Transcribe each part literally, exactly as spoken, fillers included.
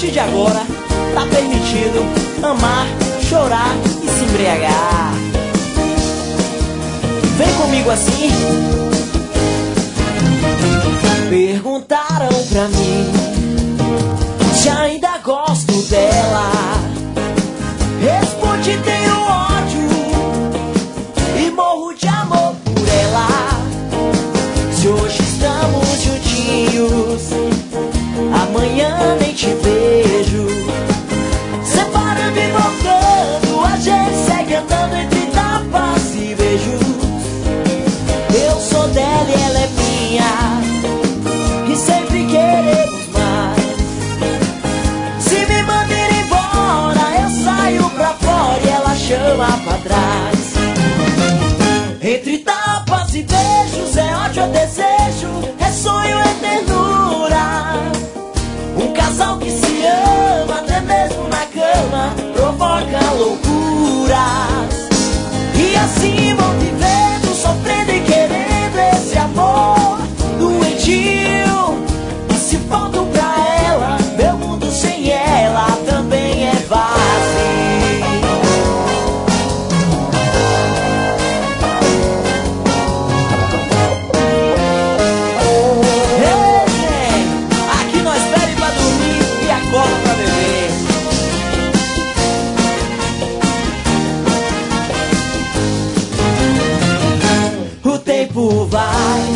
partir de agora tá permitido amar, chorar e se embriagar. Vem comigo assim. Perguntaram pra mim se ainda gosto dela. Respondi: tenho ódio e morro de amor por ela. Se hoje estamos juntinhos, amanhã nem te vejo. Separando e voltando, a gente segue andando entre tapas e beijos. Eu sou dela e ela é minha, e sempre queremos mais. Se me mandar embora, eu saio pra fora e ela chama pra trás. Entre tapas e beijos, é ódio, é desejo, é sonho, é ternura. Um casal que se ama, até mesmo na cama, provoca loucuras. E assim vão vivendo, sofrendo e querendo esse amor doentio. E se faltam pra ela, meu mundo sem ela também é vazio. Ei, aqui nós bebe pra dormir e acorda pra beber. O tempo vai,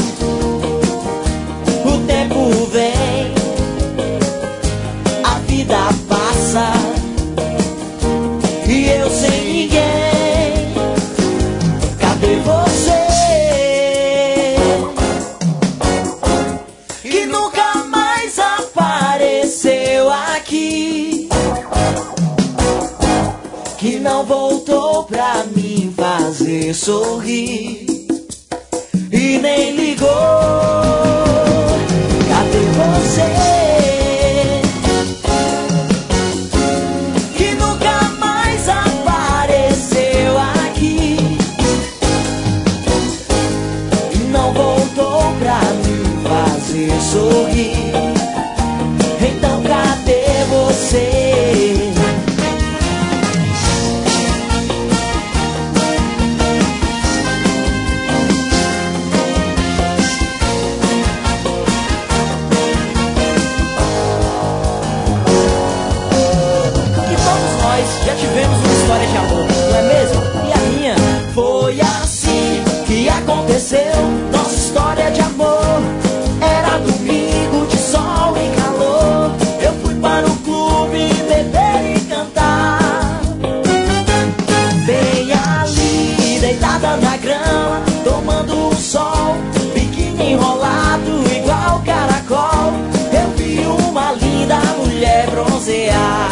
o tempo vem, a vida passa e eu sem ninguém. Cadê você que nunca mais apareceu aqui, que não voltou pra me fazer sorrir e nem ligou? Cadê você que nunca mais apareceu aqui e não voltou pra me fazer sorrir? Então cadê você? Já tivemos uma história de amor, não é mesmo? E a minha foi assim que aconteceu. Nossa história de amor era domingo de sol e calor. Eu fui para o clube beber e cantar, bem ali, deitada na grama, tomando um sol, biquíni enrolado igual caracol. Eu vi uma linda mulher bronzear.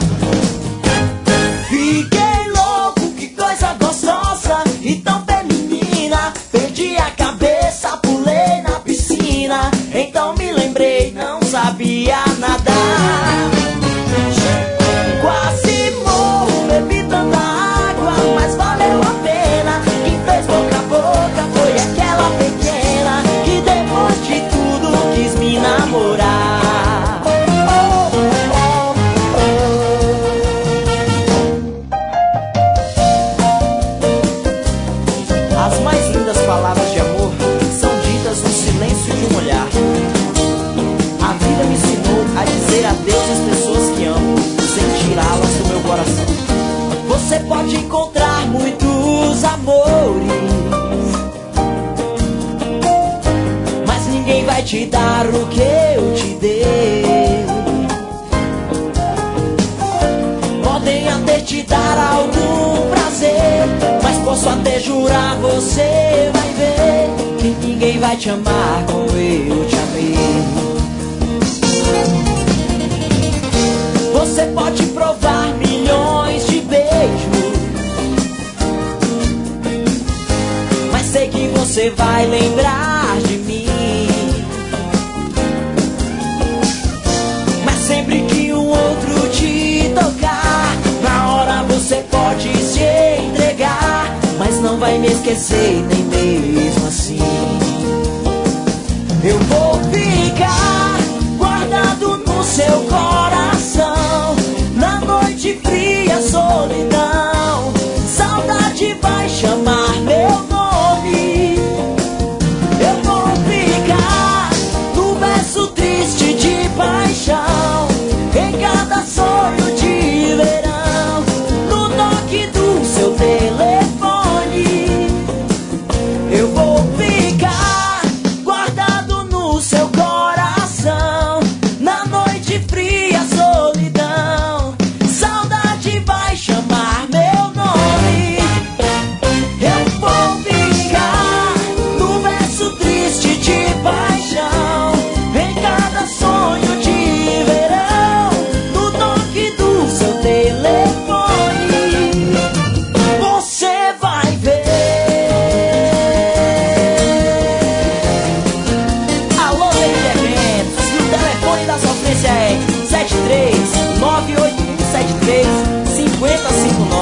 Fiquei louco, que coisa gostosa e tão feminina. Perdi a cabeça, pulei na piscina. Então me lembrei, não sabia nadar. Quase morro, bebi tanta água, mas valeu a pena. Quem fez boca a boca foi aquela pequena que depois de tudo quis me namorar. As mais lindas palavras de amor são ditas no silêncio de um olhar. A vida me ensinou a dizer adeus às pessoas que amo, sem tirá-las do meu coração. Você pode encontrar muitos amores, mas ninguém vai te dar o que eu te dei. Podem até te dar algum prazer, mas posso até jurar, você vai ver que ninguém vai te amar como eu te amei. Você pode provar milhões de beijos, mas sei que você vai lembrar de mim. Mas sempre que um outro te tocar, na hora você pode se entregar, mas não vai me esquecer nem mesmo assim. Eu vou ficar guardado no seu coração. fria solidão, saudade vai chamar meu nome. Eu vou ficar no verso triste de paixão, em cada sonho de verão, no toque do seu telefone. Eu vou ficar guardado no seu coração, na noite fria solidão, saudade vai chamar meu nome. Eu vou ficar no verso triste de paixão, em cada sonho de verão, no toque do seu telefone. Você vai ver. Alô, Eventos, e o telefone da sofrência é sete três nove oito um sete três cinco zero cinco nove.